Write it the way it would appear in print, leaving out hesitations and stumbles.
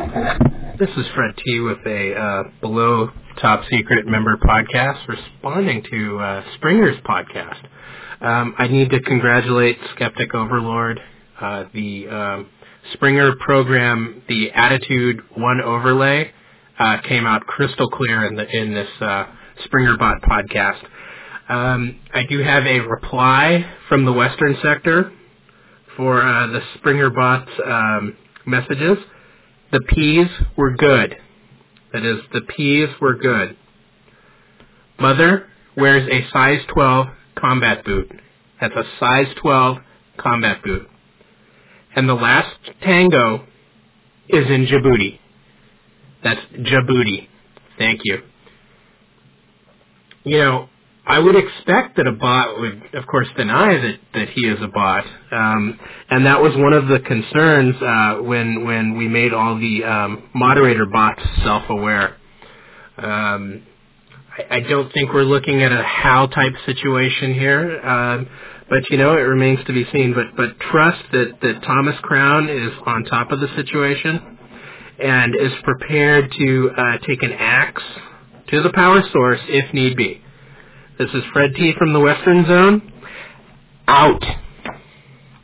This is Fred T. with a below top secret member podcast responding to Springer's podcast. I need to congratulate Skeptic Overlord. The Springer program, the Attitude 1 overlay, came out crystal clear in this SpringerBot podcast. I do have a reply from the Western sector for the SpringerBot messages. The P's were good. That is, the P's were good. Mother wears a size 12 combat boot. That's a size 12 combat boot. And the last tango is in Djibouti. That's Djibouti. Thank you. You know, I would expect that a bot would, of course, deny that he is a bot. And that was one of the concerns when we made all the moderator bots self-aware. I don't think we're looking at a Hal type situation here, but you know, it remains to be seen. But trust that Thomas Crown is on top of the situation and is prepared to take an axe to the power source if need be. This is Fred T. from the Western Zone. Out.